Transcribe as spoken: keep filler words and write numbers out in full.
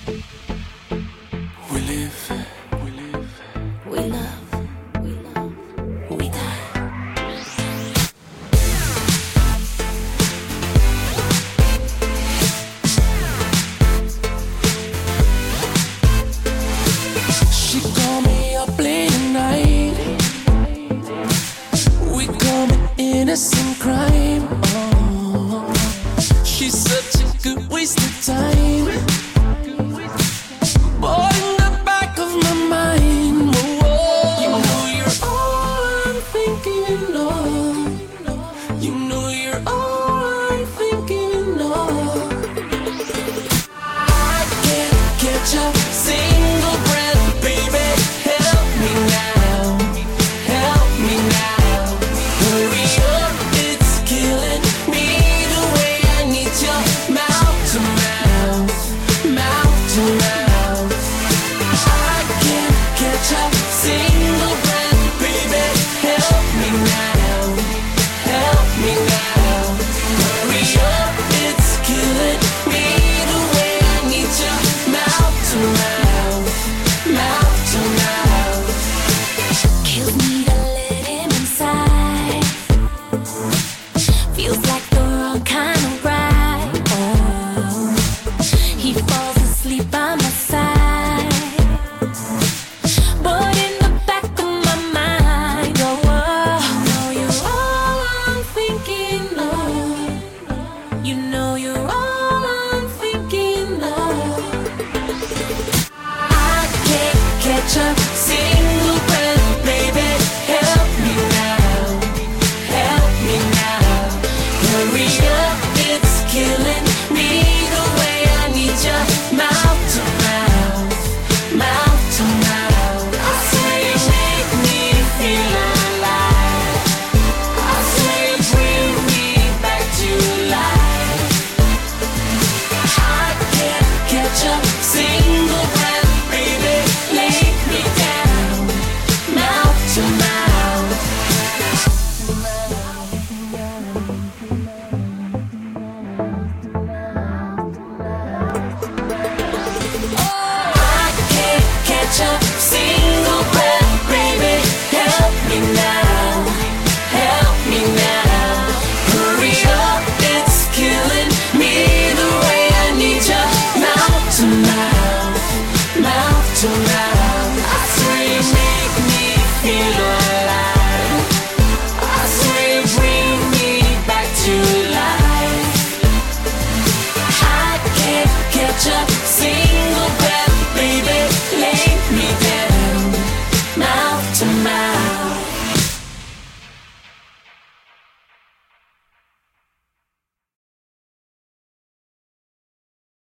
We live, we live, We love, we love, we die. She called me up late at night. We commit innocent crime. Oh, she's such a good waste of time. But in the back of my mind, whoa, you know you're all I'm thinking of. You know you're all I'm thinking of. I can't catch a single breath, baby. Help me now, help me now. Hurry up, it's killing me the way I need your mouth to mouth, mouth to mouth. I can't catch a single breath, baby. Help me now, help me now. Hurry up, it's killing me the way I need your mouth to mouth, mouth to mouth. Kills me to let him inside. Feels like the wrong kind of ride. Oh, he falls asleep by my side. But in the back of my mind, oh, oh, you know you're all I'm thinking of. You know you're all I'm thinking of. I can't catch a single breath, baby. Help me now, help me now. Hurry up, it's killing me the way I need your mouth to mouth, mouth to mouth. I swear you make me feel alive. I swear you bring me back to life. I can't catch a single breath, baby. Lay me down, mouth to mouth. I can't catch a single breath, baby. Help me now, help me now. Hurry up, it's killing me the way I need your mouth to mouth.